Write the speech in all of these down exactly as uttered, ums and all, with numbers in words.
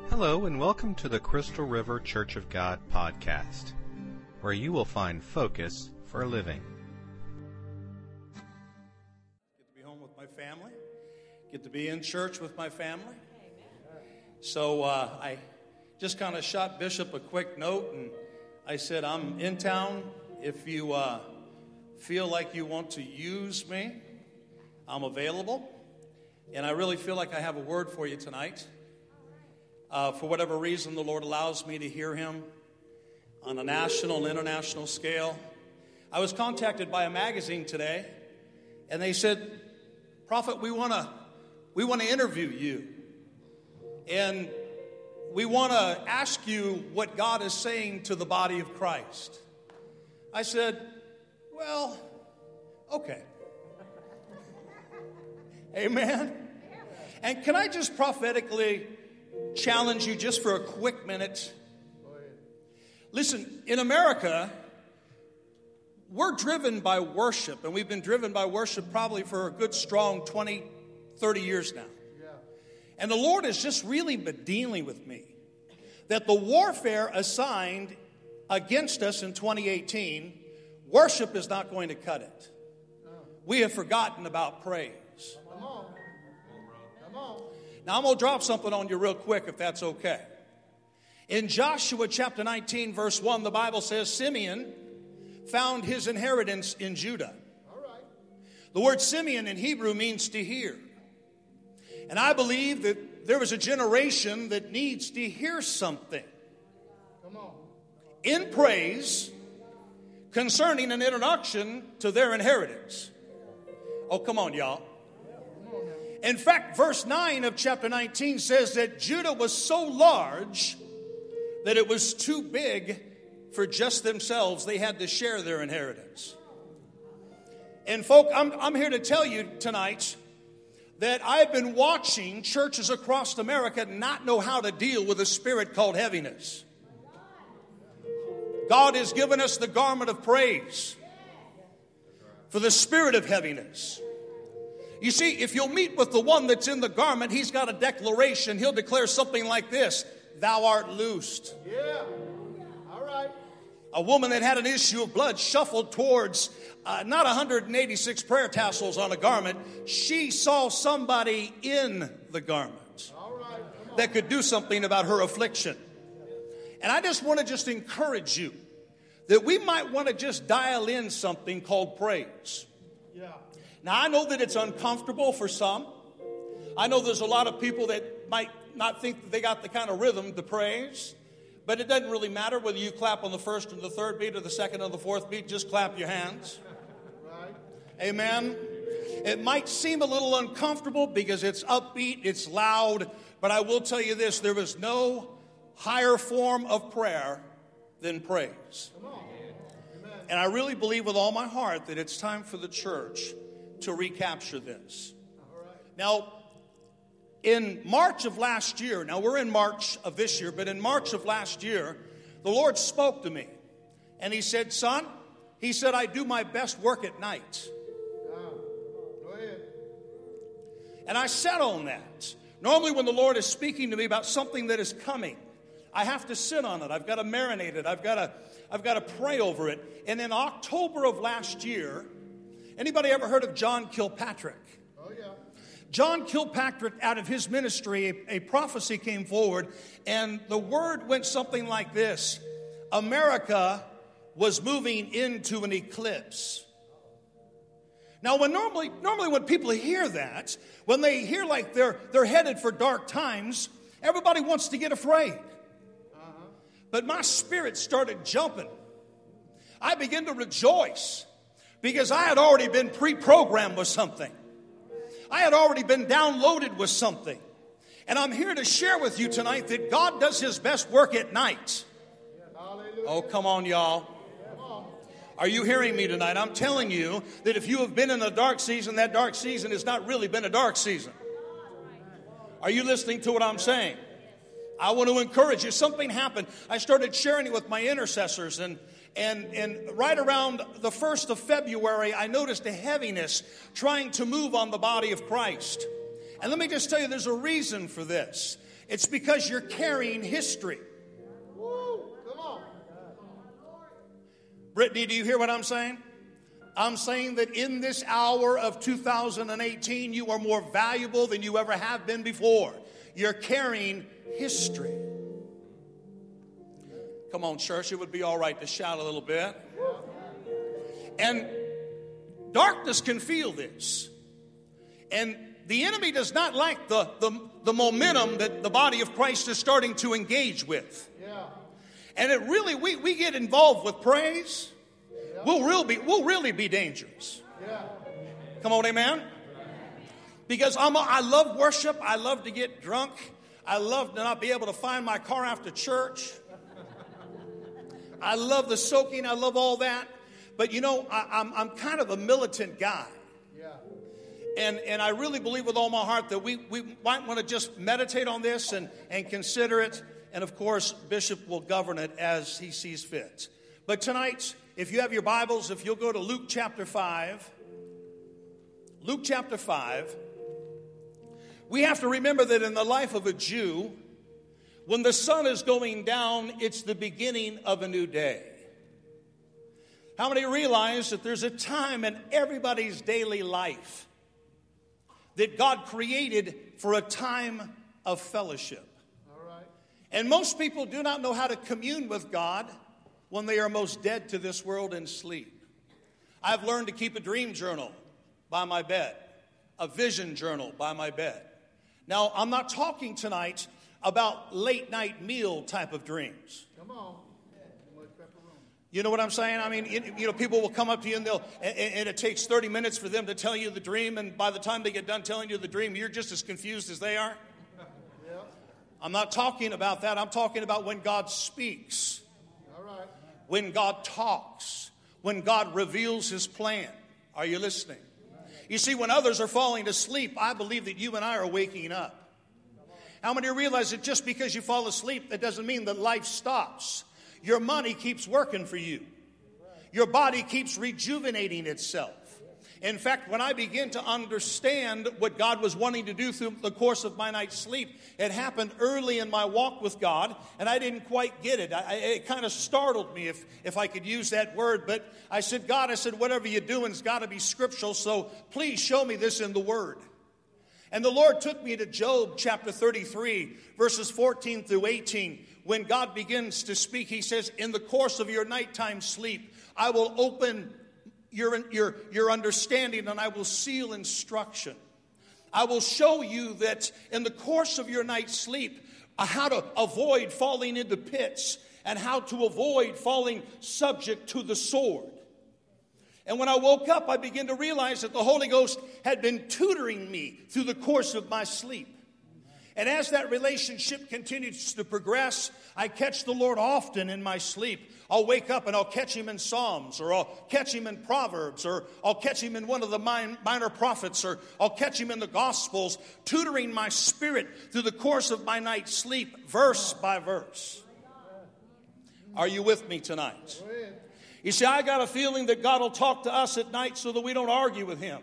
Hello and welcome to the Crystal River Church of God podcast, where you will find focus for living. Get to be home with my family. Get to be in church with my family. So uh, I just kind of shot Bishop a quick note, and I said, I'm in town. If you uh, feel like you want to use me, I'm available. And I really feel like I have a word for you tonight. Uh, for whatever reason, the Lord allows me to hear him on a national and international scale. I was contacted by a magazine today, and they said, Prophet, we want to we want to interview you. And we want to ask you what God is saying to the body of Christ. I said, well, okay. Amen. And can I just prophetically challenge you just for a quick minute? Listen, in America, we're driven by worship, and we've been driven by worship probably for a good strong twenty, thirty years now. And the Lord has just really been dealing with me that the warfare assigned against us in twenty eighteen, worship is not going to cut it. We have forgotten about praise. Come on. Come on. Now, I'm going to drop something on you real quick, if that's okay. In Joshua chapter nineteen, verse one, the Bible says, Simeon found his inheritance in Judah. All right. The word Simeon in Hebrew means to hear. And I believe that there was a generation that needs to hear something Come on. in praise concerning an introduction to their inheritance. Oh, come on, y'all. In fact, verse nine of chapter nineteen says that Judah was so large that it was too big for just themselves. They had to share their inheritance. And folk, I'm, I'm here to tell you tonight that I've been watching churches across America not know how to deal with a spirit called heaviness. God has given us the garment of praise for the spirit of heaviness. You see, if you'll meet with the one that's in the garment, he's got a declaration. He'll declare something like this: thou art loosed. Yeah. All right. A woman that had an issue of blood shuffled towards uh, not one hundred eighty-six prayer tassels on a garment. She saw somebody in the garment All right. that could do something about her affliction. And I just want to just encourage you that we might want to just dial in something called praise. Yeah. Now, I know that it's uncomfortable for some. I know there's a lot of people that might not think that they got the kind of rhythm to praise. But it doesn't really matter whether you clap on the first and the third beat or the second and the fourth beat. Just clap your hands. Right. Amen. It might seem a little uncomfortable because it's upbeat, it's loud. But I will tell you this, there is no higher form of prayer than praise. Come on. And I really believe with all my heart that it's time for the church to recapture this. Now, in March of last year, now we're in March of this year, but in March of last year, the Lord spoke to me. And he said, son, he said, I do my best work at night. Go ahead. And I sat on that. Normally when the Lord is speaking to me about something that is coming, I have to sit on it. I've got to marinate it. I've got to, I've got to pray over it. And in October of last year, anybody ever heard of John Kilpatrick? Oh, yeah. John Kilpatrick, out of his ministry, a, a prophecy came forward, and the word went something like this: America was moving into an eclipse. Now, when normally, normally when people hear that, when they hear like they're, they're headed for dark times, everybody wants to get afraid. Uh-huh. But my spirit started jumping. I began to rejoice because I had already been pre-programmed with something. I had already been downloaded with something. And I'm here to share with you tonight that God does his best work at night. Oh, come on, y'all. Are you hearing me tonight? I'm telling you that if you have been in a dark season, that dark season has not really been a dark season. Are you listening to what I'm saying? I want to encourage you. Something happened. I started sharing it with my intercessors, and And, and right around the first of February, I noticed a heaviness trying to move on the body of Christ. And let me just tell you, there's a reason for this. It's because you're carrying history. Woo, come on. Brittany, do you hear what I'm saying? I'm saying that in this hour of two thousand eighteen, you are more valuable than you ever have been before. You're carrying history. Come on, church, it would be all right to shout a little bit. And darkness can feel this. And the enemy does not like the, the, the momentum that the body of Christ is starting to engage with. Yeah. And it really, we, we get involved with praise, Yeah. we'll, real be, we'll really be dangerous. Yeah. Come on, amen? Because I'm a, I love worship. I love to get drunk. I love to not be able to find my car after church. I love the soaking. I love all that. But, you know, I, I'm, I'm kind of a militant guy. Yeah. And, and I really believe with all my heart that we, we might want to just meditate on this and, and consider it. And, of course, Bishop will govern it as he sees fit. But tonight, if you have your Bibles, if you'll go to Luke chapter five. Luke chapter five. We have to remember that in the life of a Jew, when the sun is going down, it's the beginning of a new day. How many realize that there's a time in everybody's daily life that God created for a time of fellowship? All right. And most people do not know how to commune with God when they are most dead to this world and sleep. I've learned to keep a dream journal by my bed, a vision journal by my bed. Now, I'm not talking tonight about late night meal type of dreams. Come on. Too much pepperoni. You know what I'm saying? I mean, you, you know, people will come up to you and they'll, and, and it takes thirty minutes for them to tell you the dream, and by the time they get done telling you the dream, you're just as confused as they are. Yeah. I'm not talking about that. I'm talking about when God speaks, All right. when God talks, when God reveals his plan. Are you listening? You see, when others are falling asleep, I believe that you and I are waking up. How many realize that just because you fall asleep, that doesn't mean that life stops? Your money keeps working for you. Your body keeps rejuvenating itself. In fact, when I begin to understand what God was wanting to do through the course of my night's sleep, it happened early in my walk with God, and I didn't quite get it. I, it kind of startled me, if, if I could use that word. But I said, God, I said, whatever you're doing has got to be scriptural, so please show me this in the Word. And the Lord took me to Job chapter thirty-three, verses fourteen through eighteen. When God begins to speak, he says, in the course of your nighttime sleep, I will open your, your, your understanding and I will seal instruction. I will show you that in the course of your night's sleep, uh, how to avoid falling into pits and how to avoid falling subject to the sword. And when I woke up, I began to realize that the Holy Ghost had been tutoring me through the course of my sleep. And as that relationship continues to progress, I catch the Lord often in my sleep. I'll wake up and I'll catch him in Psalms, or I'll catch him in Proverbs, or I'll catch him in one of the minor prophets, or I'll catch him in the Gospels, tutoring my spirit through the course of my night's sleep, verse by verse. Are you with me tonight? You see, I got a feeling that God will talk to us at night so that we don't argue with him.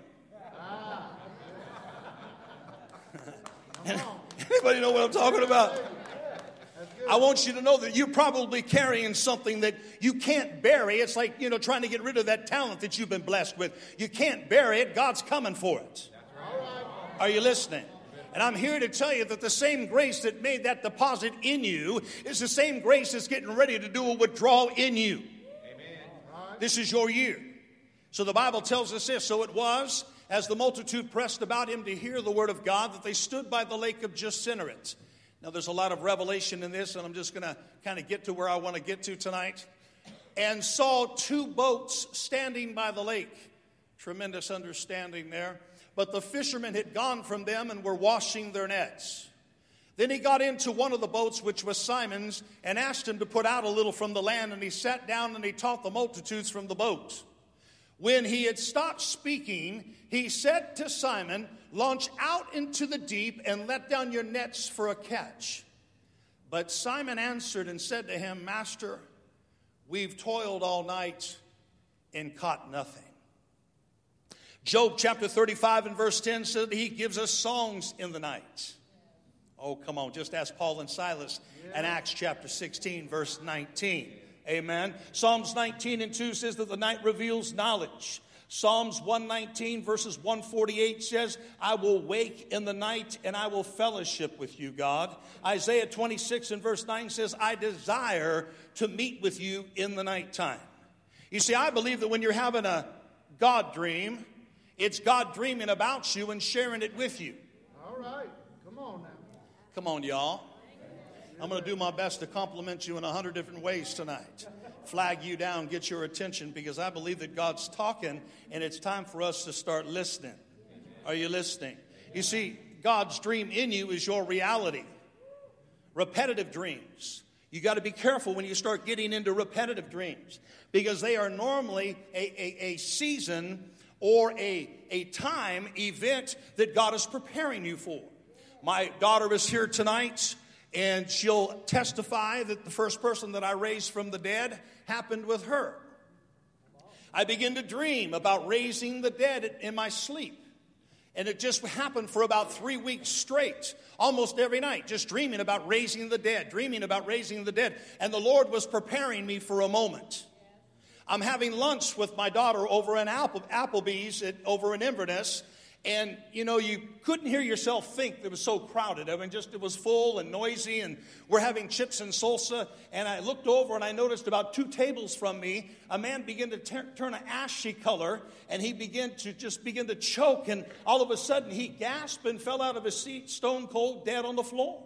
Anybody know what I'm talking about? I want you to know that you're probably carrying something that you can't bury. It's like, you know, trying to get rid of that talent that you've been blessed with. You can't bury it. God's coming for it. Are you listening? And I'm here to tell you that the same grace that made that deposit in you is the same grace that's getting ready to do a withdrawal in you. This is your year. So the Bible tells us this. So it was, as the multitude pressed about him to hear the word of God, that they stood by the lake of Gennesaret. Now there's a lot of revelation in this, and I'm just going to kind of get to where I want to get to tonight. And saw two boats standing by the lake. Tremendous understanding there. But the fishermen had gone from them and were washing their nets. Then he got into one of the boats, which was Simon's, and asked him to put out a little from the land. And he sat down and he taught the multitudes from the boat. When he had stopped speaking, he said to Simon, launch out into the deep and let down your nets for a catch. But Simon answered and said to him, Master, we've toiled all night and caught nothing. Job chapter thirty-five and verse ten said he gives us songs in the night. Oh, come on. Just ask Paul and Silas in Acts chapter sixteen, verse nineteen. Amen. Psalms nineteen and two says that the night reveals knowledge. Psalms one nineteen verses one forty-eight says, I will wake in the night and I will fellowship with you, God. Isaiah twenty-six and verse nine says, I desire to meet with you in the nighttime. You see, I believe that when you're having a God dream, it's God dreaming about you and sharing it with you. All right. Come on now. Come on, y'all. I'm going to do my best to compliment you in a hundred different ways tonight. Flag you down, get your attention, because I believe that God's talking, and it's time for us to start listening. Are you listening? You see, God's dream in you is your reality. Repetitive dreams. You got to be careful when you start getting into repetitive dreams, because they are normally a, a, a season or a, a time event that God is preparing you for. My daughter is here tonight, and she'll testify that the first person that I raised from the dead happened with her. I began to dream about raising the dead in my sleep. And it just happened for about three weeks straight, almost every night, just dreaming about raising the dead, dreaming about raising the dead. And the Lord was preparing me for a moment. I'm having lunch with my daughter over in Apple, Applebee's at, over in Inverness. And, you know, you couldn't hear yourself think. It was so crowded. I mean, just it was full and noisy, and we're having chips and salsa. And I looked over, and I noticed about two tables from me, a man began to ter- turn an ashy color, and he began to just begin to choke. And all of a sudden, he gasped and fell out of his seat, stone cold, dead on the floor.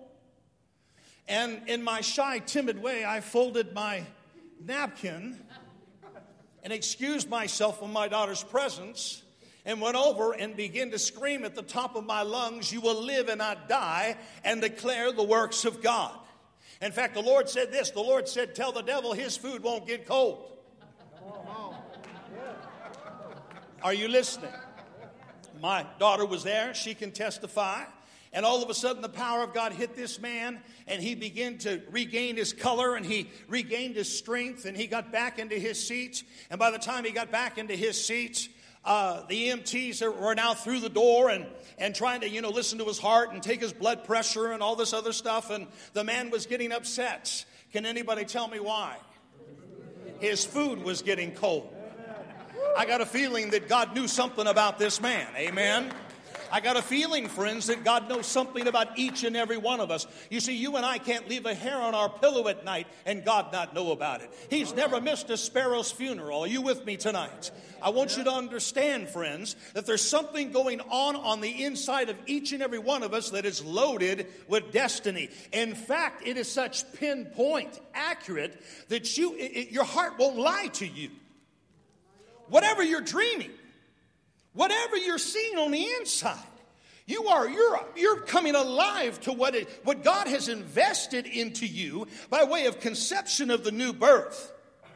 And in my shy, timid way, I folded my napkin and excused myself from my daughter's presence, and went over and began to scream at the top of my lungs, you will live and not die, and declare the works of God. In fact, the Lord said this. The Lord said, tell the devil his food won't get cold. Are you listening? My daughter was there. She can testify. And all of a sudden, the power of God hit this man, and he began to regain his color, and he regained his strength, and he got back into his seat. And by the time he got back into his seat, Uh, the E M Ts were now through the door and, and trying to, you know, listen to his heart and take his blood pressure and all this other stuff. And the man was getting upset. Can anybody tell me why? His food was getting cold. I got a feeling that God knew something about this man. Amen. I got a feeling, friends, that God knows something about each and every one of us. You see, you and I can't leave a hair on our pillow at night and God not know about it. He's never missed a sparrow's funeral. Are you with me tonight? I want you to understand, friends, that there's something going on on the inside of each and every one of us that is loaded with destiny. In fact, it is such pinpoint accurate that you, it, it, your heart won't lie to you. Whatever you're dreaming, whatever you're seeing on the inside, you are you're you're coming alive to what it, what God has invested into you by way of conception of the new birth.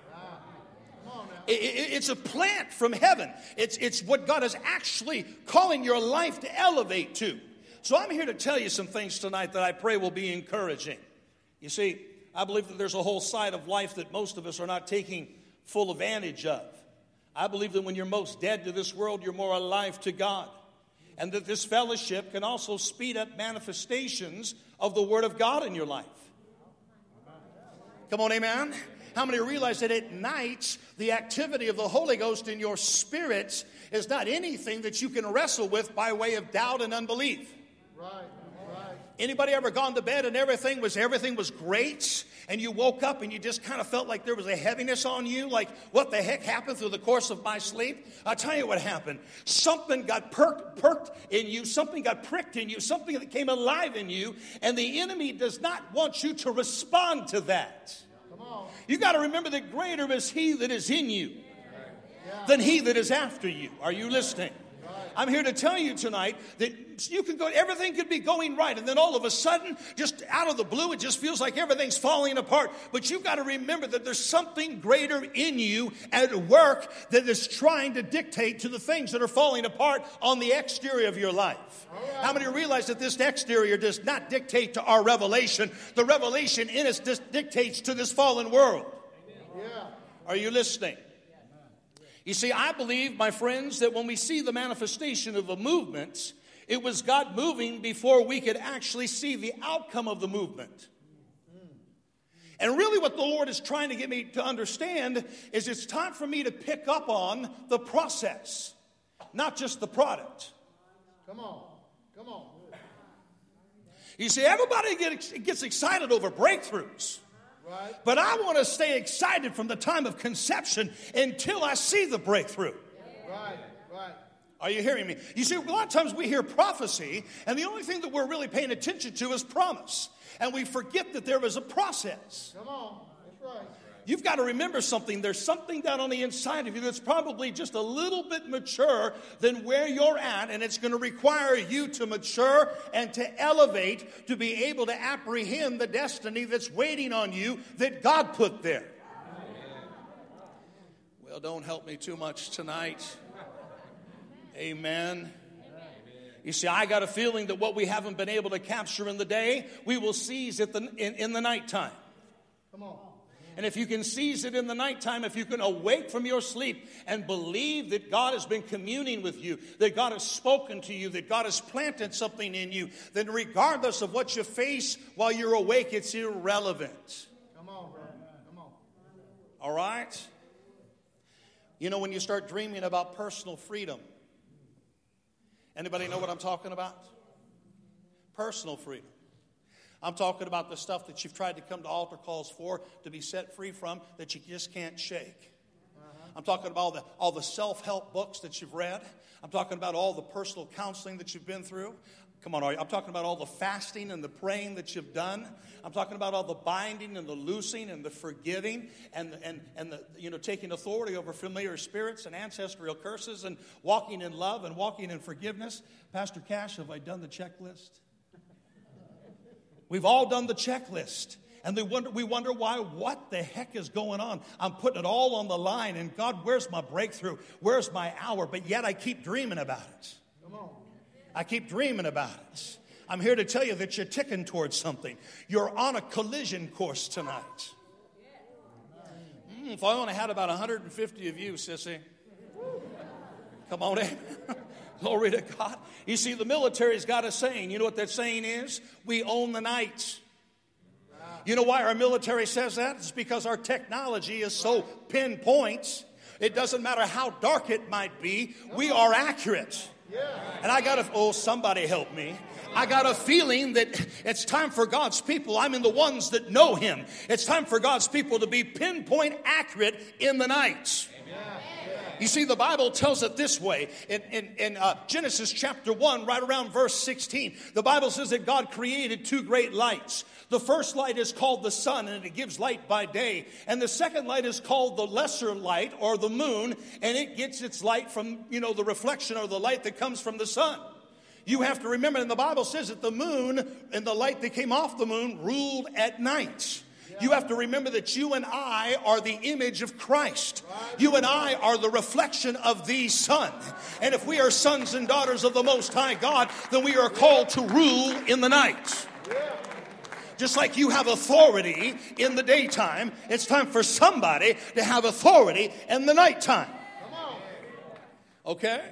It, it, it's a plant from heaven. It's it's what God is actually calling your life to elevate to. So I'm here to tell you some things tonight that I pray will be encouraging. You see, I believe that there's a whole side of life that most of us are not taking full advantage of. I believe that when you're most dead to this world, you're more alive to God. And that this fellowship can also speed up manifestations of the Word of God in your life. Come on, amen? How many realize that at night, the activity of the Holy Ghost in your spirit is not anything that you can wrestle with by way of doubt and unbelief? Right, right. Anybody ever gone to bed and everything was everything was great, and you woke up and you just kind of felt like there was a heaviness on you, like what the heck happened through the course of my sleep? I'll tell you what happened. Something got perked, perked in you, something got pricked in you, something that came alive in you, and the enemy does not want you to respond to that. Come on. You got to remember that greater is he that is in you than he that is after you. Are you listening? I'm here to tell you tonight that you can go, everything could be going right, and then all of a sudden, just out of the blue, it just feels like everything's falling apart. But you've got to remember that there's something greater in you at work that is trying to dictate to the things that are falling apart on the exterior of your life. How many realize that this exterior does not dictate to our revelation? The revelation in us just dictates to this fallen world. Yeah. Are you listening? You see, I believe, my friends, that when we see the manifestation of a movement, It was God moving before we could actually see the outcome of the movement. And really what the Lord is trying to get me to understand is it's time for me to pick up on the process, not just the product. Come on. Come on. You see, everybody gets, gets excited over breakthroughs. Right. But I want to stay excited from the time of conception until I see the breakthrough. Right. Right. Are you hearing me? You see, a lot of times we hear prophecy, and the only thing that we're really paying attention to is promise. And we forget that there is a process. Come on. That's right. You've got to remember something. There's something down on the inside of you that's probably just a little bit mature than where you're at, and it's going to require you to mature and to elevate to be able to apprehend the destiny that's waiting on you that God put there. Well, don't help me too much tonight. Amen. You see, I got a feeling that what we haven't been able to capture in the day, we will seize it the, in, in the nighttime. Come on. And if you can seize it in the nighttime, if you can awake from your sleep and believe that God has been communing with you, that God has spoken to you, that God has planted something in you, then regardless of what you face while you're awake, it's irrelevant. Come on, bro. Come on. All right? You know, when you start dreaming about personal freedom, anybody know what I'm talking about? Personal freedom. I'm talking about the stuff that you've tried to come to altar calls for, to be set free from, that you just can't shake. Uh-huh. I'm talking about all the, all the self-help books that you've read. I'm talking about all the personal counseling that you've been through. Come on, are you? I'm talking about all the fasting and the praying that you've done. I'm talking about all the binding and the loosing and the forgiving and, and, and the, you know, taking authority over familiar spirits and ancestral curses and walking in love and walking in forgiveness. Pastor Cash, have I done the checklist? We've all done the checklist. And they wonder, we wonder why, what the heck is going on? I'm putting it all on the line. And God, where's my breakthrough? Where's my hour? But yet I keep dreaming about it. Come on. I keep dreaming about it. I'm here to tell you that you're ticking towards something. You're on a collision course tonight. Mm, if I only had about one hundred fifty of you, sissy. Come on in. Glory to God. You see, the military's got a saying. You know what that saying is? We own the night. You know why our military says that? It's because our technology is so pinpoint. It doesn't matter how dark it might be. We are accurate. And I got a, oh, somebody help me. I got a feeling that it's time for God's people. I'm in the ones that know Him. It's time for God's people to be pinpoint accurate in the night. You see, the Bible tells it this way. In, in, in uh, Genesis chapter one, right around verse sixteen, the Bible says that God created two great lights. The first light is called the sun, and it gives light by day. And the second light is called the lesser light, or the moon, and it gets its light from, you know, the reflection or the light that comes from the sun. You have to remember, and the Bible says that the moon and the light that came off the moon ruled at night. You have to remember that you and I are the image of Christ. You and I are the reflection of the Son. And if we are sons and daughters of the Most High God, then we are called to rule in the night. Just like you have authority in the daytime, it's time for somebody to have authority in the nighttime. Okay?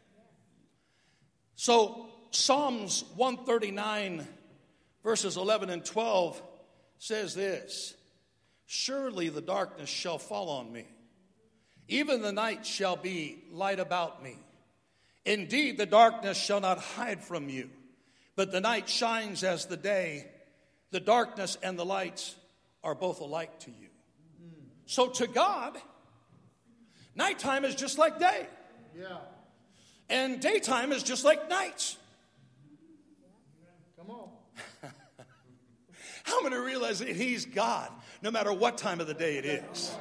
So, Psalms one thirty-nine, verses eleven and twelve says this: surely the darkness shall fall on me. Even the night shall be light about me. Indeed, the darkness shall not hide from you, but the night shines as the day. The darkness and the light are both alike to you. So to God, nighttime is just like day. Yeah. And daytime is just like night. Come on. How many realize that He's God, no matter what time of the day it is?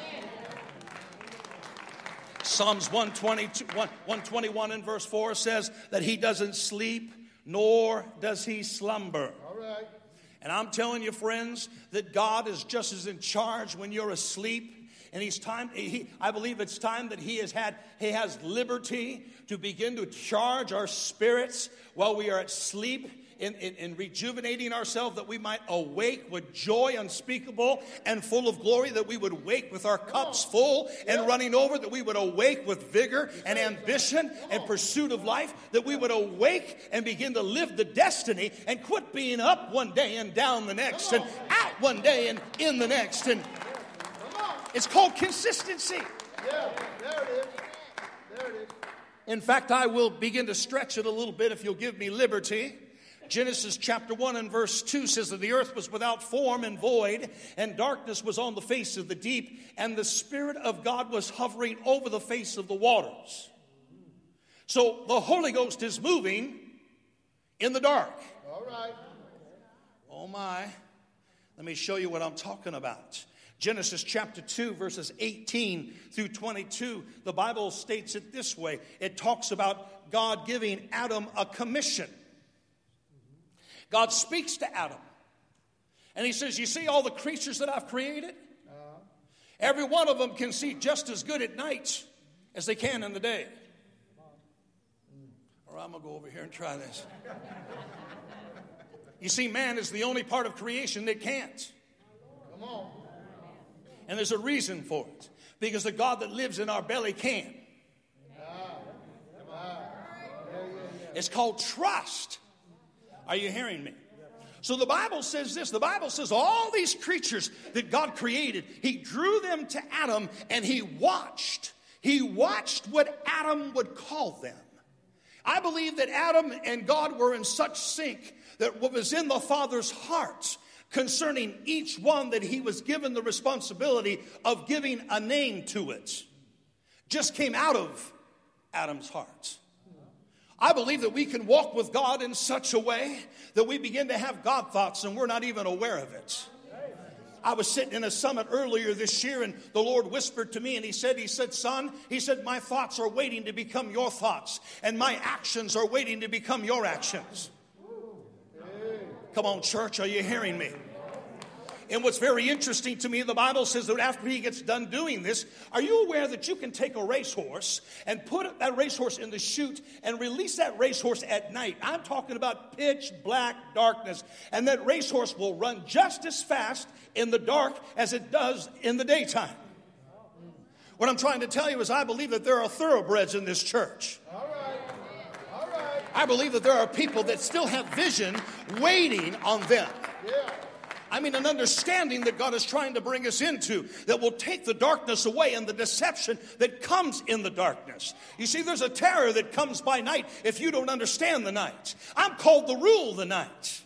Psalms one twenty-one and verse four says that He doesn't sleep, nor does He slumber. All right. And I'm telling you, friends, that God is just as in charge when you're asleep. And he's time. He, I believe it's time that He has had. He has liberty to begin to charge our spirits while we are at sleep. in, in, in rejuvenating ourselves, that we might awake with joy unspeakable and full of glory, that we would wake with our cups full and running over, that we would awake with vigor and ambition and pursuit of life, that we would awake and begin to live the destiny and quit being up one day and down the next and out one day and in the next. And it's called consistency. Yeah, there it is. There it is. In fact, I will begin to stretch it a little bit if you'll give me liberty. Genesis chapter one and verse two says that the earth was without form and void, and darkness was on the face of the deep, and the Spirit of God was hovering over the face of the waters. So the Holy Ghost is moving in the dark. All right. Oh my. Let me show you what I'm talking about. Genesis chapter two, verses eighteen through twenty-two, the Bible states it this way. It talks about God giving Adam a commission. God speaks to Adam, and he says, you see all the creatures that I've created? Uh-huh. Every one of them can see just as good at night as they can in the day. Or I'm going to go over here and try this. You see, man is the only part of creation that can't. Come on. And there's a reason for it. Because the God that lives in our belly can. It's called trust. Are you hearing me? So the Bible says this. The Bible says all these creatures that God created, he drew them to Adam and he watched. He watched what Adam would call them. I believe that Adam and God were in such sync that what was in the Father's heart concerning each one, that he was given the responsibility of giving a name to it, just came out of Adam's heart. I believe that we can walk with God in such a way that we begin to have God thoughts and we're not even aware of it. I was sitting in a summit earlier this year, and the Lord whispered to me, and he said, he said, son, he said, my thoughts are waiting to become your thoughts, and my actions are waiting to become your actions. Come on, church, are you hearing me? And what's very interesting to me, the Bible says that after he gets done doing this, are you aware that you can take a racehorse and put that racehorse in the chute and release that racehorse at night? I'm talking about pitch black darkness. And that racehorse will run just as fast in the dark as it does in the daytime. What I'm trying to tell you is I believe that there are thoroughbreds in this church. All right. All right. I believe that there are people that still have vision waiting on them. Yeah. I mean, an understanding that God is trying to bring us into that will take the darkness away and the deception that comes in the darkness. You see, there's a terror that comes by night if you don't understand the night. I'm called to rule the night.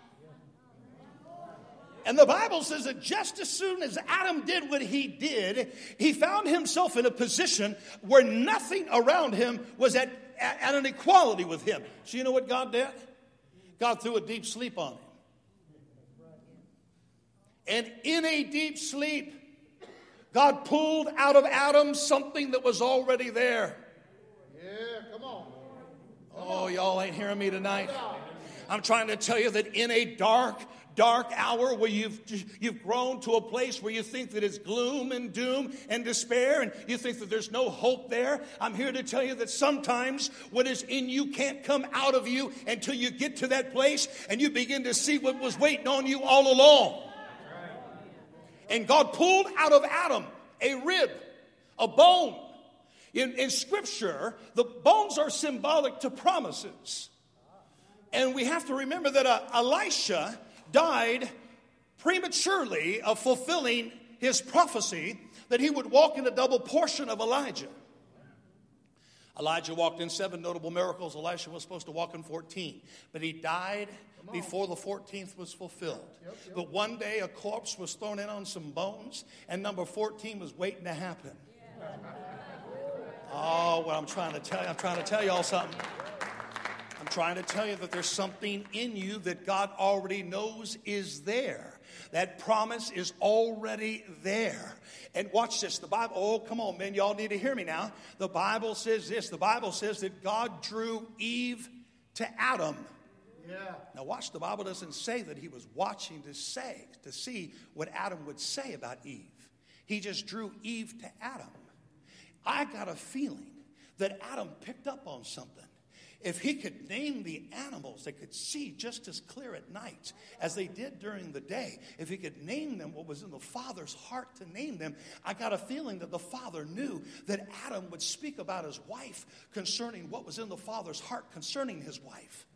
And the Bible says that just as soon as Adam did what he did, he found himself in a position where nothing around him was at, at, at an equality with him. So you know what God did? God threw a deep sleep on him. And in a deep sleep, God pulled out of Adam something that was already there. Yeah, come on. Oh, y'all ain't hearing me tonight. I'm trying to tell you that in a dark, dark hour where you've you've grown to a place where you think that it's gloom and doom and despair, and you think that there's no hope there, I'm here to tell you that sometimes what is in you can't come out of you until you get to that place and you begin to see what was waiting on you all along. And God pulled out of Adam a rib, a bone. In, in Scripture, the bones are symbolic to promises. And we have to remember that uh, Elisha died prematurely of fulfilling his prophecy that he would walk in a double portion of Elijah. Elijah walked in seven notable miracles. Elisha was supposed to walk in fourteen. But he died before the fourteenth was fulfilled. Yep, yep. But one day a corpse was thrown in on some bones, and number fourteen was waiting to happen. Yeah. Oh, what I'm trying to tell you, I'm trying to tell y'all something. I'm trying to tell you that there's something in you that God already knows is there. That promise is already there. And watch this. The Bible, oh, come on, man. Y'all need to hear me now. The Bible says this. The Bible says that God drew Eve to Adam. Yeah. Now watch, the Bible doesn't say that he was watching to say, to see what Adam would say about Eve. He just drew Eve to Adam. I got a feeling that Adam picked up on something. If he could name the animals that could see just as clear at night as they did during the day, if he could name them what was in the Father's heart to name them, I got a feeling that the Father knew that Adam would speak about his wife concerning what was in the Father's heart concerning his wife.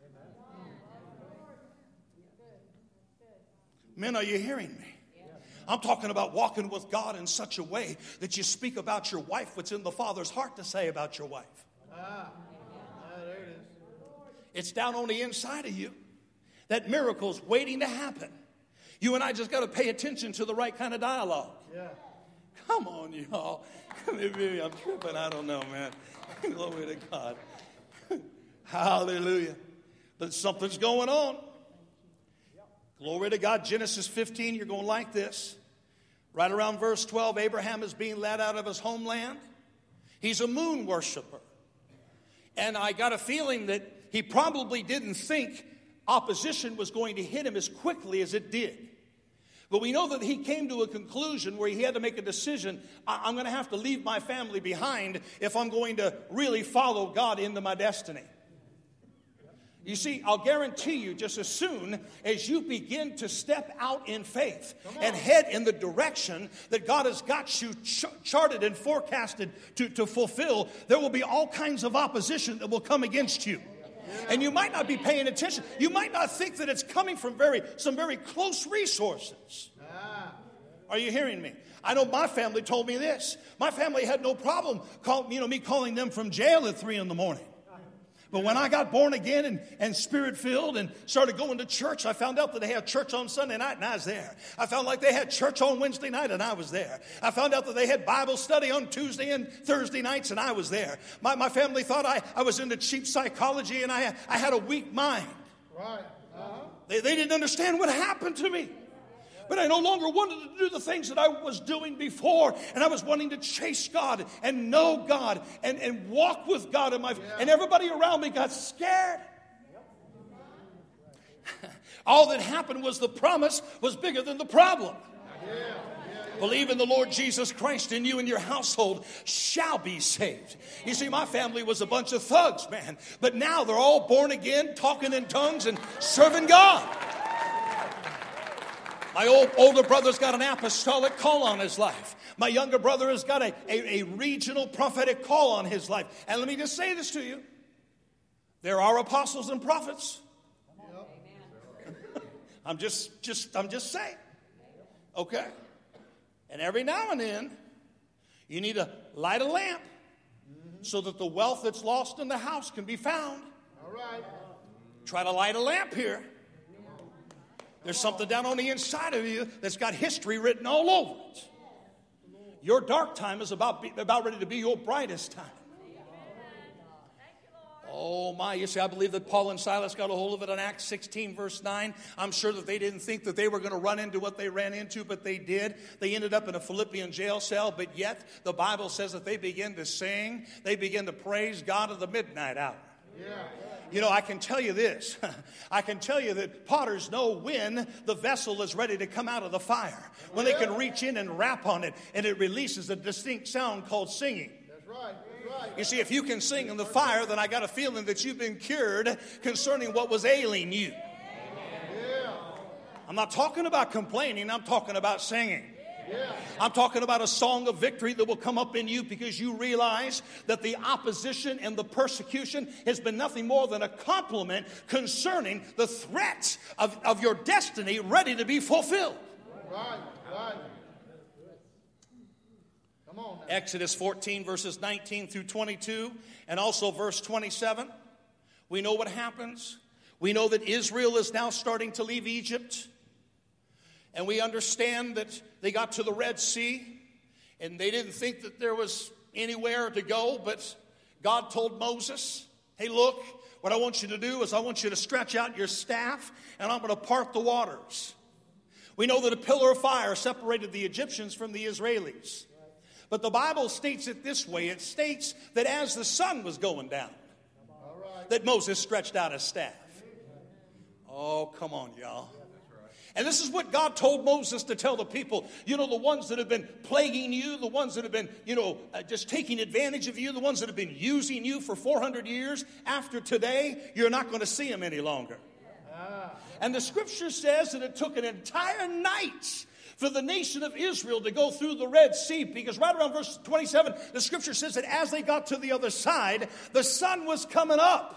Men, are you hearing me? I'm talking about walking with God in such a way that you speak about your wife what's in the Father's heart to say about your wife. Ah. There it is. It's down on the inside of you. That miracle's waiting to happen. You and I just got to pay attention to the right kind of dialogue. Yeah. Come on, y'all. Maybe I'm tripping. I don't know, man. Glory to God. Hallelujah. But something's going on. Glory to God. Genesis fifteen, you're going to like this. Right around verse twelve, Abraham is being led out of his homeland. He's a moon worshiper. And I got a feeling that he probably didn't think opposition was going to hit him as quickly as it did. But we know that he came to a conclusion where he had to make a decision. I'm going to have to leave my family behind if I'm going to really follow God into my destiny. You see, I'll guarantee you, just as soon as you begin to step out in faith and head in the direction that God has got you ch- charted and forecasted to, to fulfill, there will be all kinds of opposition that will come against you. And you might not be paying attention. You might not think that it's coming from very some very close resources. Are you hearing me? I know my family told me this. My family had no problem call, you know, me calling them from jail at three in the morning. But when I got born again and, and spirit-filled and started going to church, I found out that they had church on Sunday night, and I was there. I found like they had church on Wednesday night, and I was there. I found out that they had Bible study on Tuesday and Thursday nights, and I was there. My, my family thought I, I was into cheap psychology, and I, I had a weak mind. Right. Uh-huh. They, they didn't understand what happened to me. But I no longer wanted to do the things that I was doing before. And I was wanting to chase God and know God and, and walk with God. In my, yeah. And everybody around me got scared. All that happened was the promise was bigger than the problem. Yeah. Yeah, yeah. Believe in the Lord Jesus Christ, and you and your household shall be saved. You see, my family was a bunch of thugs, man. But now they're all born again, talking in tongues and serving God. My old, older brother's got an apostolic call on his life. My younger brother has got a, a, a regional prophetic call on his life. And let me just say this to you. There are apostles and prophets. I'm just, just, I'm just saying. Okay? And every now and then, you need to light a lamp so that the wealth that's lost in the house can be found. All right. Try to light a lamp here. There's something down on the inside of you that's got history written all over it. Your dark time is about, be, about ready to be your brightest time. Oh my, you see, I believe that Paul and Silas got a hold of it in Acts sixteen, verse nine. I'm sure that they didn't think that they were going to run into what they ran into, but they did. They ended up in a Philippian jail cell, but yet the Bible says that they began to sing. They began to praise God at the midnight hour. Yeah. You know, I can tell you this. I can tell you that potters know when the vessel is ready to come out of the fire. When they can reach in and rap on it, and it releases a distinct sound called singing. That's right. That's right. You see, if you can sing in the fire, then I got a feeling that you've been cured concerning what was ailing you. Yeah. I'm not talking about complaining. I'm talking about singing. Yeah. I'm talking about a song of victory that will come up in you because you realize that the opposition and the persecution has been nothing more than a compliment concerning the threat of, of your destiny ready to be fulfilled. Right, right. Come on now. Exodus fourteen, verses nineteen through twenty-two, and also verse twenty-seven. We know what happens. We know that Israel is now starting to leave Egypt. And we understand that they got to the Red Sea, and they didn't think that there was anywhere to go, but God told Moses, hey, look, what I want you to do is I want you to stretch out your staff, and I'm going to part the waters. We know that a pillar of fire separated the Egyptians from the Israelis. But the Bible states it this way. It states that as the sun was going down, that Moses stretched out his staff. Oh, come on, y'all. And this is what God told Moses to tell the people. You know, the ones that have been plaguing you, the ones that have been, you know, uh, just taking advantage of you, the ones that have been using you for four hundred years, after today, you're not going to see them any longer. And the scripture says that it took an entire night for the nation of Israel to go through the Red Sea, because right around verse twenty-seven, the scripture says that as they got to the other side, the sun was coming up.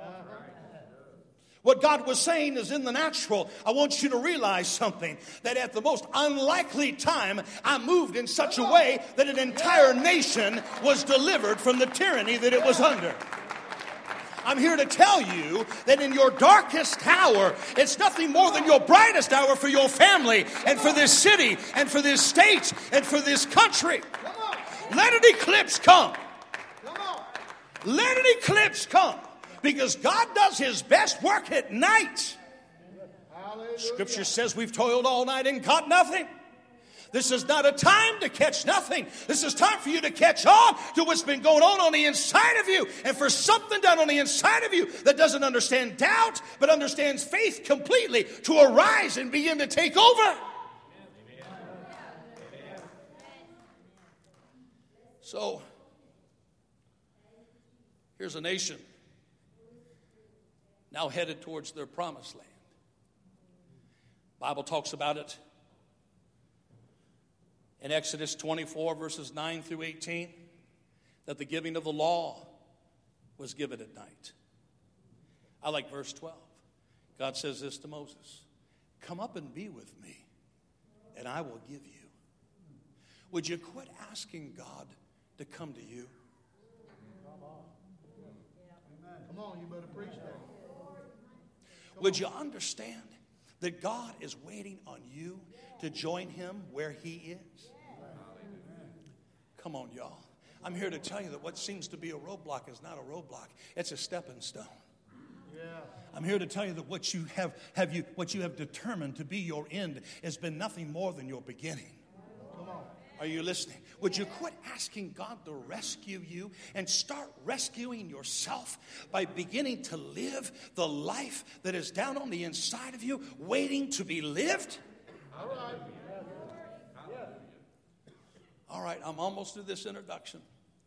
What God was saying is, in the natural, I want you to realize something, that at the most unlikely time, I moved in such a way that an entire nation was delivered from the tyranny that it was under. I'm here to tell you that in your darkest hour, it's nothing more than your brightest hour for your family and for this city and for this state and for this country. Let an eclipse come. Let an eclipse come. Because God does his best work at night. Hallelujah. Scripture says we've toiled all night and caught nothing. This is not a time to catch nothing. This is time for you to catch on to what's been going on on the inside of you. And for something done on the inside of you that doesn't understand doubt, but understands faith completely, to arise and begin to take over. Amen. So, here's a nation now headed towards their promised land. The Bible talks about it in Exodus twenty-four, verses nine through eighteen, that the giving of the law was given at night. I like verse twelve. God says this to Moses: come up and be with me, and I will give you. Would you quit asking God to come to you? Come on, you better preach that. Would you understand that God is waiting on you to join him where he is? Come on, y'all. I'm here to tell you that what seems to be a roadblock is not a roadblock. It's a stepping stone. Yeah. I'm here to tell you that what you have, have you, what you have determined to be your end has been nothing more than your beginning. Come on. Are you listening? Would you quit asking God to rescue you and start rescuing yourself by beginning to live the life that is down on the inside of you, waiting to be lived? All right. All right, I'm almost through this introduction.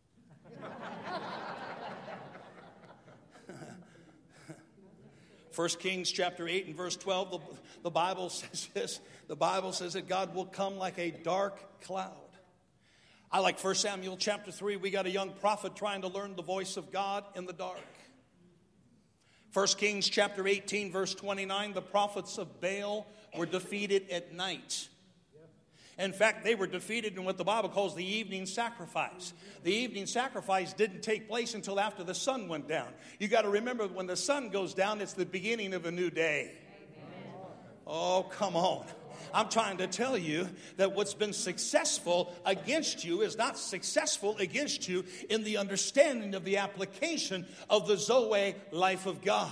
First Kings chapter eight and verse twelve, the, the Bible says this. The Bible says that God will come like a dark cloud. I like First Samuel chapter three. We got a young prophet trying to learn the voice of God in the dark. First Kings chapter eighteen, verse twenty-nine, the prophets of Baal were defeated at night. In fact, they were defeated in what the Bible calls the evening sacrifice. The evening sacrifice didn't take place until after the sun went down. You got to remember, when the sun goes down, it's the beginning of a new day. Oh, come on. I'm trying to tell you that what's been successful against you is not successful against you in the understanding of the application of the Zoe life of God.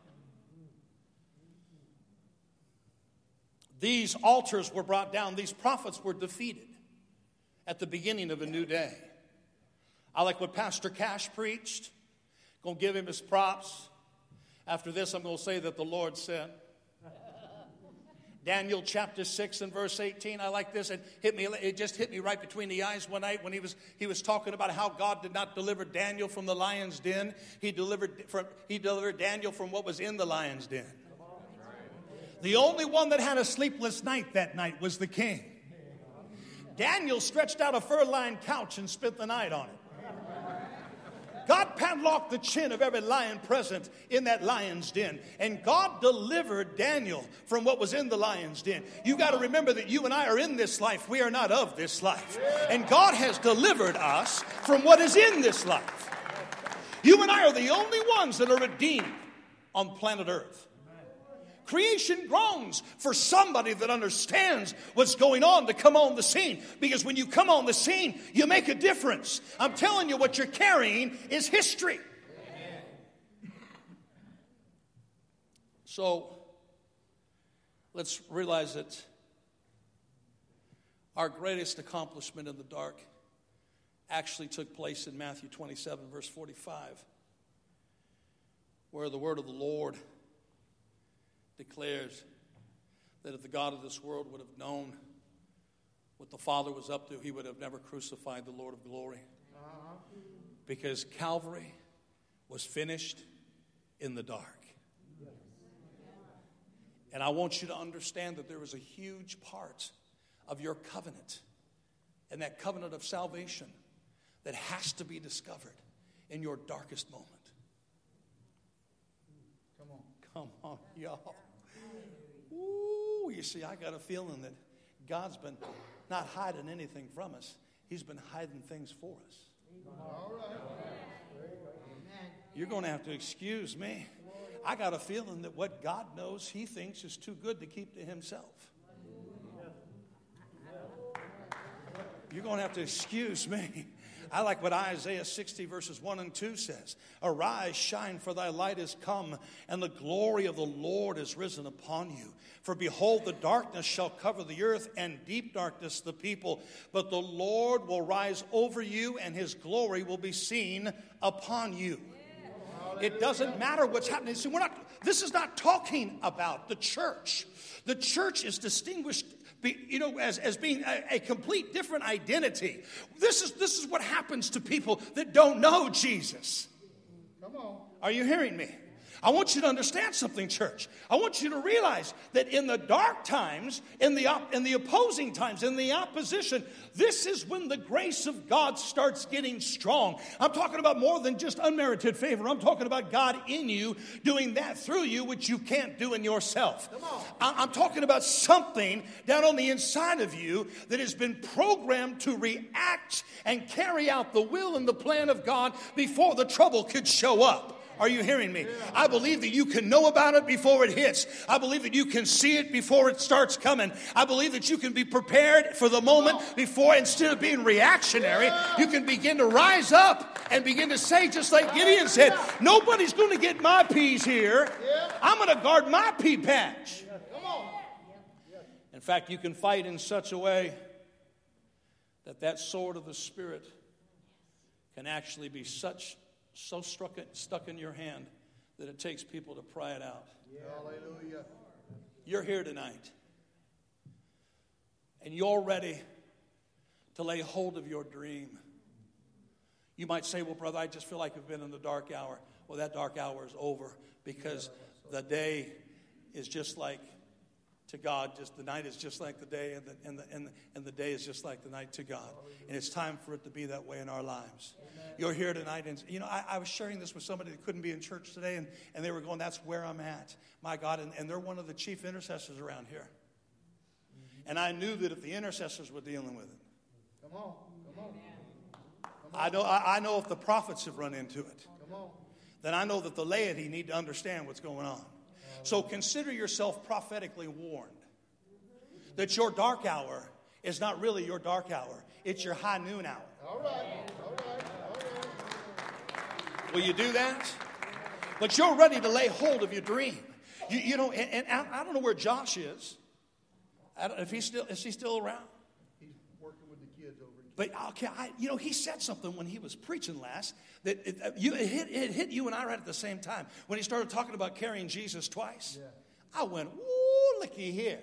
These altars were brought down. These prophets were defeated at the beginning of a new day. I like what Pastor Cash preached. Going to give him his props. After this, I'm going to say that the Lord said. Daniel chapter six and verse eighteen. I like this. It hit me. It just hit me right between the eyes one night when he was he was talking about how God did not deliver Daniel from the lion's den. He delivered from he delivered Daniel from what was in the lion's den. The only one that had a sleepless night that night was the king. Daniel stretched out a fur-lined couch and spent the night on it. God padlocked the chin of every lion present in that lion's den. And God delivered Daniel from what was in the lion's den. You got to remember that you and I are in this life. We are not of this life. And God has delivered us from what is in this life. You and I are the only ones that are redeemed on planet Earth. Creation groans for somebody that understands what's going on to come on the scene. Because when you come on the scene, you make a difference. I'm telling you, what you're carrying is history. Amen. So, let's realize that our greatest accomplishment in the dark actually took place in Matthew twenty-seven, verse forty-five, where the word of the Lord declares that if the God of this world would have known what the Father was up to, he would have never crucified the Lord of glory. Because Calvary was finished in the dark. And I want you to understand that there is a huge part of your covenant and that covenant of salvation that has to be discovered in your darkest moment. Come on. Come on, y'all. Ooh, you see, I got a feeling that God's been not hiding anything from us. He's been hiding things for us. All right. You're going to have to excuse me. I got a feeling that what God knows, he thinks is too good to keep to himself. You're going to have to excuse me. I like what Isaiah sixty verses one and two says. Arise, shine, for thy light is come, and the glory of the Lord is risen upon you. For behold, the darkness shall cover the earth, and deep darkness the people. But the Lord will rise over you, and his glory will be seen upon you. It doesn't matter what's happening. See, we're not, this is not talking about the church. The church is distinguished, you know, as, as being a, a complete different identity. This is, this is what happens to people that don't know Jesus. Come on. Are you hearing me? I want you to understand something, church. I want you to realize that in the dark times, in the op- in the opposing times, in the opposition, this is when the grace of God starts getting strong. I'm talking about more than just unmerited favor. I'm talking about God in you doing that through you, which you can't do in yourself. Come on. I- I'm talking about something down on the inside of you that has been programmed to react and carry out the will and the plan of God before the trouble could show up. Are you hearing me? I believe that you can know about it before it hits. I believe that you can see it before it starts coming. I believe that you can be prepared for the moment before, instead of being reactionary, you can begin to rise up and begin to say, just like Gideon said, nobody's going to get my peas here. I'm going to guard my pea patch. In fact, you can fight in such a way that that sword of the Spirit can actually be such so struck, stuck in your hand that it takes people to pry it out. Yeah. Hallelujah. You're here tonight, and you're ready to lay hold of your dream. You might say, well, brother, I just feel like I've been in the dark hour. Well, that dark hour is over, because the day is just like, to God, just the night is just like the day, and the, and the, and the, and the day is just like the night to God. And it's time for it to be that way in our lives. Amen. You're here tonight, and you know, I, I was sharing this with somebody that couldn't be in church today, and, and they were going, that's where I'm at. My God, and, and they're one of the chief intercessors around here. Mm-hmm. And I knew that if the intercessors were dealing with it. Come on, come on. Come on. I know, I, I know if the prophets have run into it. Come on. Then I know that the laity need to understand what's going on. So consider yourself prophetically warned that your dark hour is not really your dark hour. It's your high noon hour. All right. All right. All right. Will you do that? But you're ready to lay hold of your dream. You, you know, and, and I, I don't know where Josh is. I don't, if he's still, is he still around? He's working with the kids over here. But okay, I, you know, he said something when he was preaching last that it, you, it, hit, it hit you and I right at the same time. When he started talking about carrying Jesus twice, Yeah. I went, "Ooh, looky here."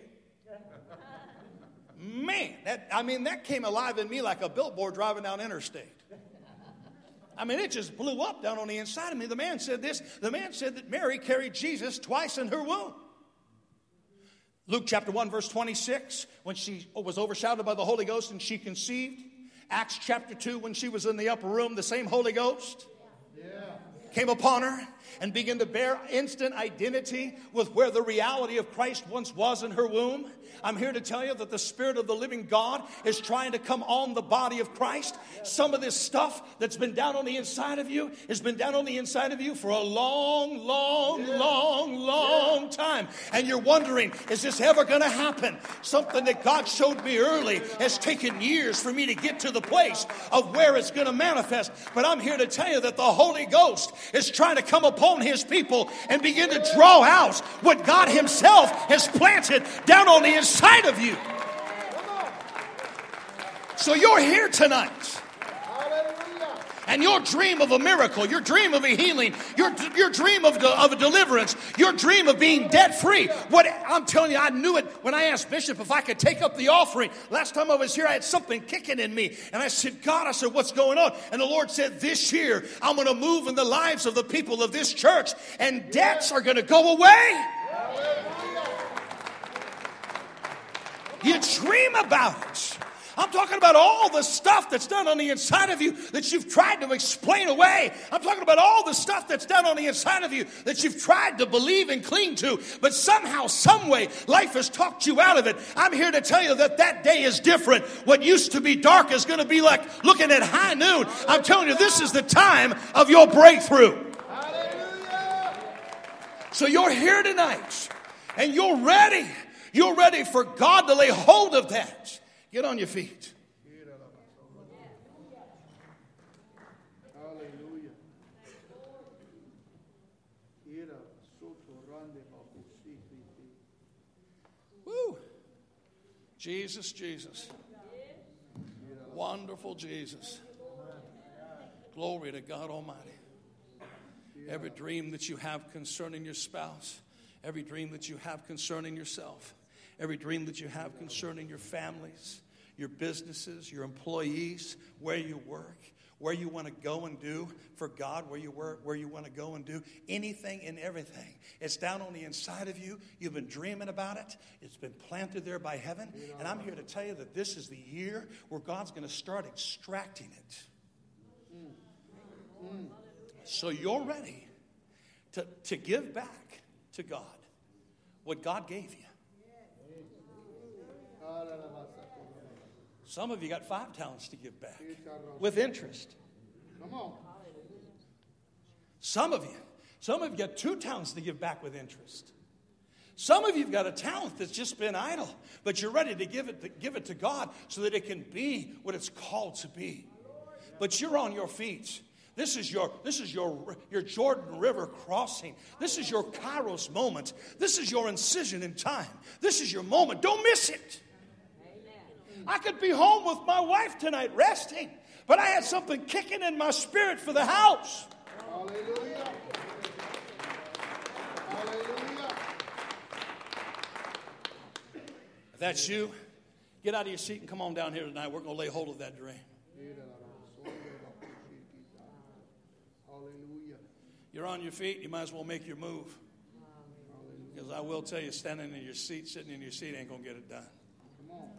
Man, that, I mean, that came alive in me like a billboard driving down interstate. I mean, it just blew up down on the inside of me. The man said this. The man said that Mary carried Jesus twice in her womb. Luke chapter one, verse twenty-six, when she was overshadowed by the Holy Ghost and she conceived. Acts chapter two, when she was in the upper room, the same Holy Ghost Yeah. came upon her and began to bear instant identity with where the reality of Christ once was in her womb. I'm here to tell you that the Spirit of the living God is trying to come on the body of Christ. Some of this stuff that's been down on the inside of you has been down on the inside of you for a long, long, long, long time. And you're wondering, is this ever going to happen? Something that God showed me early has taken years for me to get to the place of where it's going to manifest. But I'm here to tell you that the Holy Ghost is trying to come upon his people and begin to draw out what God himself has planted down on the inside of you. So you're here tonight. Hallelujah. And your dream of a miracle, your dream of a healing, your, your dream of, of a deliverance, your dream of being debt-free. What I'm telling you, I knew it when I asked Bishop if I could take up the offering. Last time I was here, I had something kicking in me. And I said, God, I said, what's going on? And the Lord said, this year, I'm going to move in the lives of the people of this church. And debts are going to go away. You dream about it. I'm talking about all the stuff that's done on the inside of you that you've tried to explain away. I'm talking about all the stuff that's done on the inside of you that you've tried to believe and cling to. But somehow, some way, life has talked you out of it. I'm here to tell you that that day is different. What used to be dark is going to be like looking at high noon. I'm telling you, this is the time of your breakthrough. Hallelujah. So you're here tonight, and you're ready. You're ready for God to lay hold of that. Get on your feet. Hallelujah. Woo. Jesus, Jesus. Wonderful Jesus. Glory to God Almighty. Every dream that you have concerning your spouse, every dream that you have concerning yourself, every dream that you have concerning your families, your businesses, your employees, where you work, where you want to go and do for God, where you work, where you want to go and do anything and everything. It's down on the inside of you. You've been dreaming about it. It's been planted there by heaven. And I'm here to tell you that this is the year where God's going to start extracting it. So you're ready to, to give back to God what God gave you. Some of you got five talents to give back with interest. Come on. Some of you, some of you got two talents to give back with interest. Some of you have got a talent that's just been idle, but you're ready to give it to, give it to God so that it can be what it's called to be. But you're on your feet. This is your this is your your Jordan River crossing. This is your Kairos moment. This is your incision in time. This is your moment. Don't miss it. I could be home with my wife tonight resting, but I had something kicking in my spirit for the house. Hallelujah. Hallelujah. If that's you, get out of your seat and come on down here tonight. We're going to lay hold of that dream. Hallelujah. You're on your feet. You might as well make your move. Because I will tell you, standing in your seat, sitting in your seat ain't going to get it done. Come on.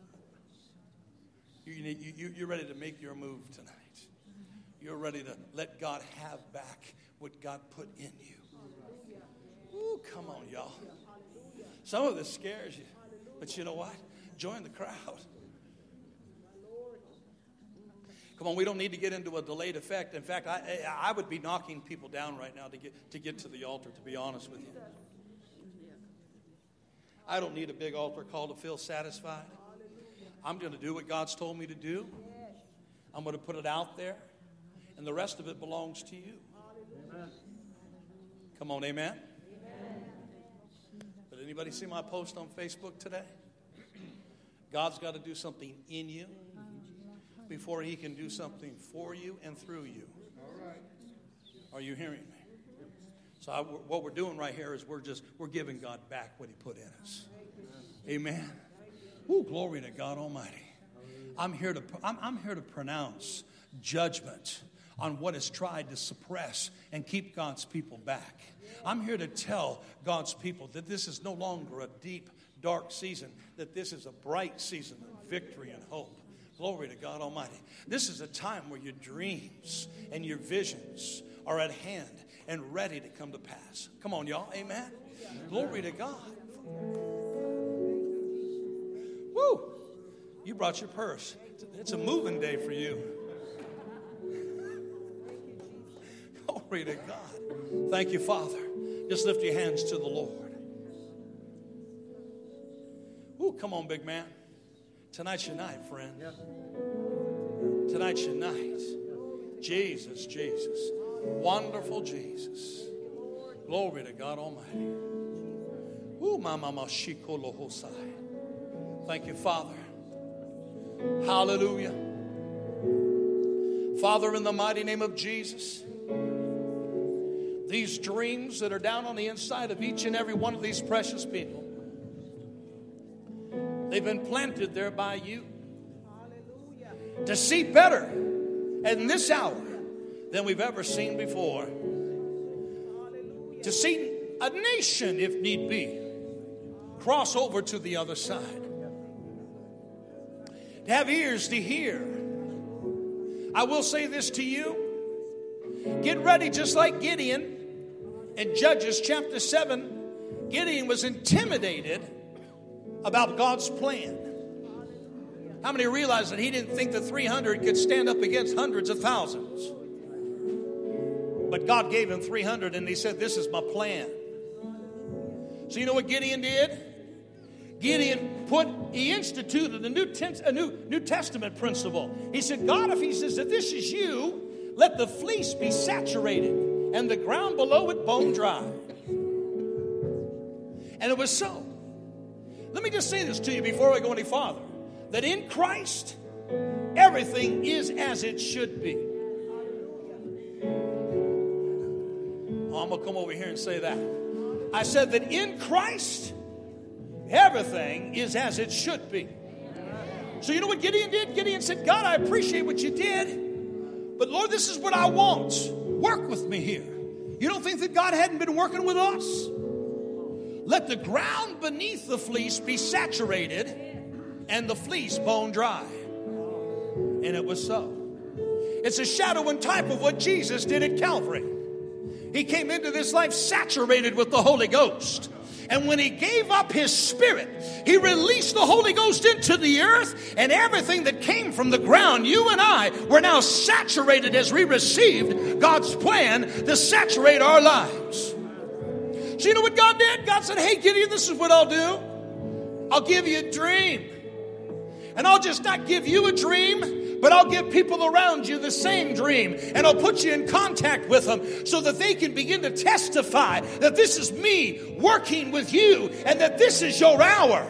You, you, you, you're ready to make your move tonight. You're ready to let God have back what God put in you. Ooh, come on, y'all. Some of this scares you. But you know what? Join the crowd. Come on, we don't need to get into a delayed effect. In fact, I, I would be knocking people down right now to get, to get to the altar, to be honest with you. I don't need a big altar call to feel satisfied. I'm going to do what God's told me to do. I'm going to put it out there. And the rest of it belongs to you. Amen. Come on, amen? Amen. Did anybody see my post on Facebook today? God's got to do something in you before he can do something for you and through you. All right. Are you hearing me? So I, what we're doing right here is we're just, we're giving God back what he put in us. Amen. Ooh, glory to God Almighty. I'm here to I'm, I'm here to pronounce judgment on what has tried to suppress and keep God's people back. I'm here to tell God's people that this is no longer a deep, dark season, that this is a bright season of victory and hope. Glory to God Almighty. This is a time where your dreams and your visions are at hand and ready to come to pass. Come on, y'all. Amen. Glory to God. Woo! You brought your purse. It's a moving day for you. Glory to God. Thank you, Father. Just lift your hands to the Lord. Woo, come on, big man. Tonight's your night, friend. Tonight's your night. Jesus, Jesus. Wonderful Jesus. Glory to God Almighty. Woo, mama mashikolo hosai. Thank you, Father. Hallelujah. Father, in the mighty name of Jesus, these dreams that are down on the inside of each and every one of these precious people, they've been planted there by you to see better in this hour than we've ever seen before. To see a nation, if need be, cross over to the other side. To have ears to hear. I will say this to you. Get ready, just like Gideon in Judges chapter seven. Gideon was intimidated about God's plan. How many realize that he didn't think that three hundred could stand up against hundreds of thousands? But God gave him three hundred, and he said, this is my plan. So you know what Gideon did? Gideon put, he instituted a New, a new, New Testament principle. He said, God, if he says, if this is you, let the fleece be saturated and the ground below it bone dry. And it was so. Let me just say this to you before I go any farther. That in Christ, everything is as it should be. Oh, I'm going to come over here and say that. I said that in Christ, everything is as it should be. So you know what Gideon did? Gideon said, God, I appreciate what you did, but Lord, this is what I want. Work with me here. You don't think that God hadn't been working with us? Let the ground beneath the fleece be saturated and the fleece bone dry. And it was so. It's a shadow and type of what Jesus did at Calvary. He came into this life saturated with the Holy Ghost. And when he gave up his spirit, he released the Holy Ghost into the earth, and everything that came from the ground, you and I, were now saturated as we received God's plan to saturate our lives. So you know what God did? God said, hey, Gideon, this is what I'll do. I'll give you a dream. And I'll just not give you a dream, but I'll give people around you the same dream. And I'll put you in contact with them so that they can begin to testify that this is me working with you and that this is your hour.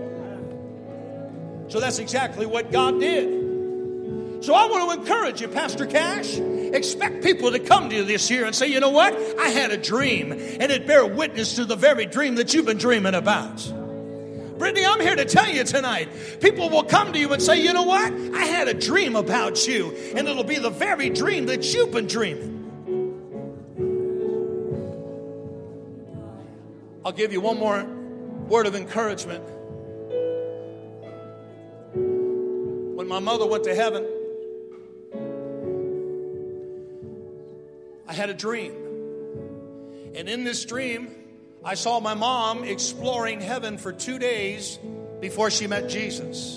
So that's exactly what God did. So I want to encourage you, Pastor Cash. Expect people to come to you this year and say, you know what? I had a dream, and it bear witness to the very dream that you've been dreaming about. Brittany, I'm here to tell you tonight, people will come to you and say, you know what? I had a dream about you, and it'll be the very dream that you've been dreaming. I'll give you one more word of encouragement. When my mother went to heaven, I had a dream. And in this dream, I saw my mom exploring heaven for two days before she met Jesus.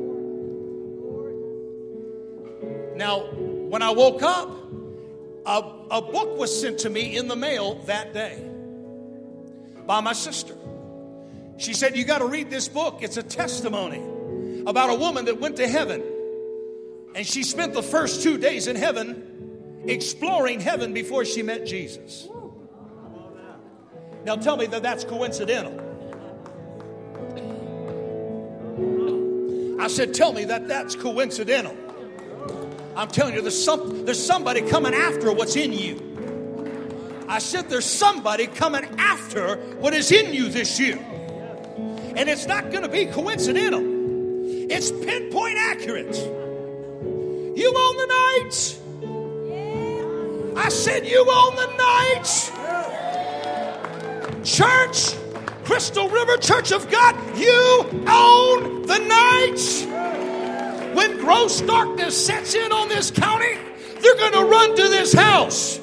Now, when I woke up, a, a book was sent to me in the mail that day by my sister. She said, you got to read this book. It's a testimony about a woman that went to heaven. And she spent the first two days in heaven exploring heaven before she met Jesus. Now tell me that that's coincidental. I said, tell me that that's coincidental. I'm telling you, there's some, there's somebody coming after what's in you. I said, there's somebody coming after what is in you this year. And it's not going to be coincidental. It's pinpoint accurate. You own the night. I said, you own the night. Church, Crystal River Church of God, you own the night. When gross darkness sets in on this county, they're going to run to this house.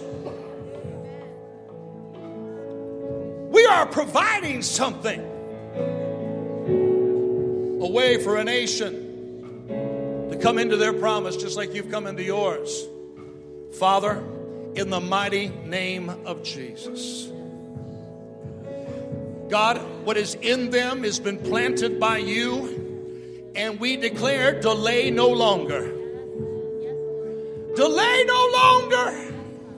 We are providing something, a way for a nation to come into their promise just like you've come into yours. Father, in the mighty name of Jesus, God, what is in them has been planted by you, and we declare delay no longer. Delay no longer.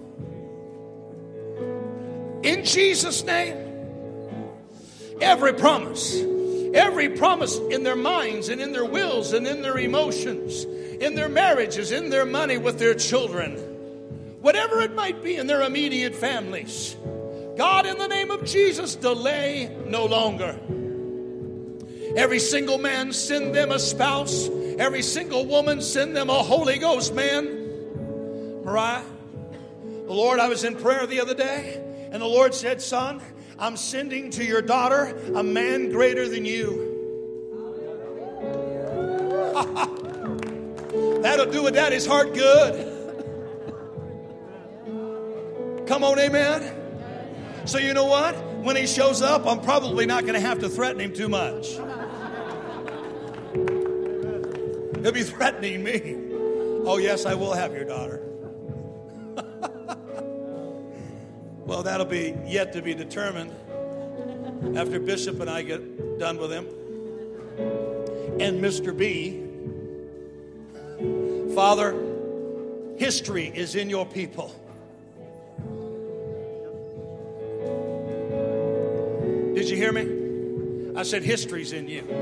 In Jesus' name, every promise, every promise in their minds and in their wills and in their emotions in their marriages, in their money, with their children, whatever it might be in their immediate families. God, in the name of Jesus, delay no longer. Every single man, send them a spouse. Every single woman, send them a Holy Ghost man. Mariah, the Lord, I was in prayer the other day, and the Lord said, son, I'm sending to your daughter a man greater than you. That'll do a daddy's heart good. Come on, amen. So you know what? When he shows up, I'm probably not going to have to threaten him too much. He'll be threatening me. Oh, yes, I will have your daughter. Well, that'll be yet to be determined after Bishop and I get done with him. And Mister B, Father, history is in your people. Did you hear me? I said history's in you.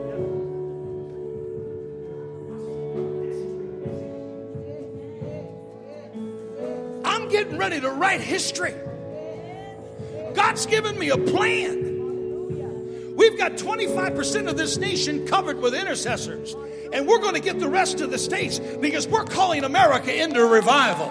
I'm getting ready to write history. God's given me a plan. We've got twenty-five percent of this nation covered with intercessors. And we're going to get the rest of the states because we're calling America into revival.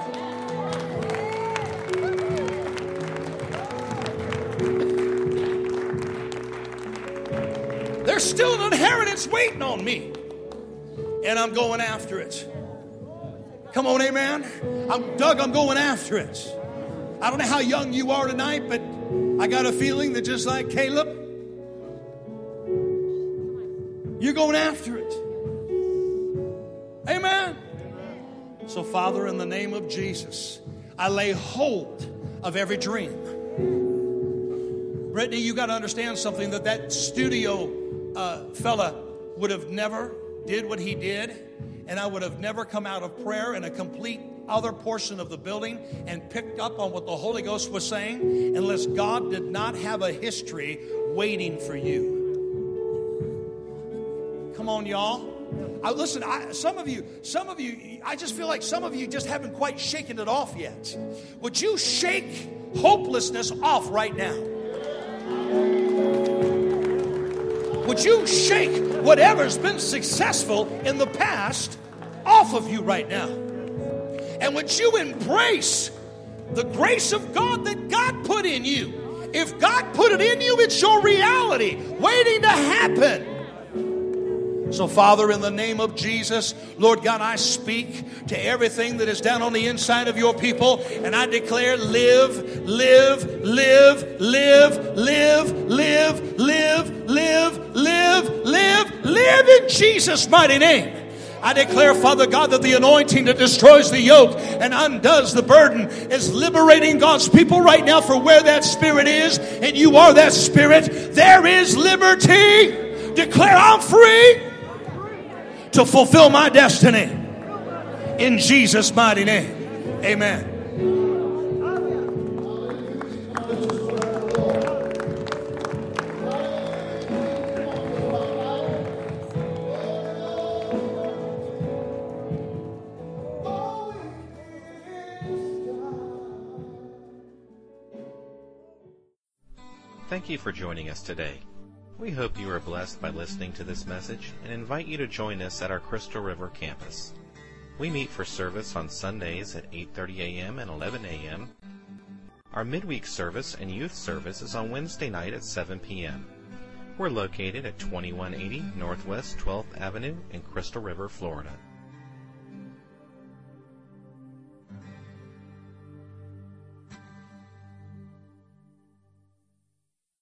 There's still an inheritance waiting on me. And I'm going after it. Come on, amen. I'm Doug, I'm going after it. I don't know how young you are tonight, but I got a feeling that just like Caleb, you're going after it. Amen. So, Father, in the name of Jesus, I lay hold of every dream. Brittany, you got to understand something, that that studio uh, fella would have never did what he did, and I would have never come out of prayer in a complete other portion of the building and picked up on what the Holy Ghost was saying unless God did not have a history waiting for you. Come on, y'all. I, listen, I, some of you, some of you, I just feel like some of you just haven't quite shaken it off yet. Would you shake hopelessness off right now? Would you shake whatever's been successful in the past off of you right now? And would you embrace the grace of God that God put in you? If God put it in you, it's your reality waiting to happen. So, Father, in the name of Jesus, Lord God, I speak to everything that is down on the inside of your people, and I declare live, live, live, live, live, live, live, live, live, live, live in Jesus' mighty name. I declare, Father God, that the anointing that destroys the yoke and undoes the burden is liberating God's people right now for where that spirit is, and you are that spirit. There is liberty. Declare, I'm free to fulfill my destiny in Jesus' mighty name. Amen. Thank you for joining us today. We hope you are blessed by listening to this message and invite you to join us at our Crystal River campus. We meet for service on Sundays at eight thirty a.m. and eleven a.m. Our midweek service and youth service is on Wednesday night at seven p.m. We're located at twenty-one eighty Northwest twelfth Avenue in Crystal River, Florida.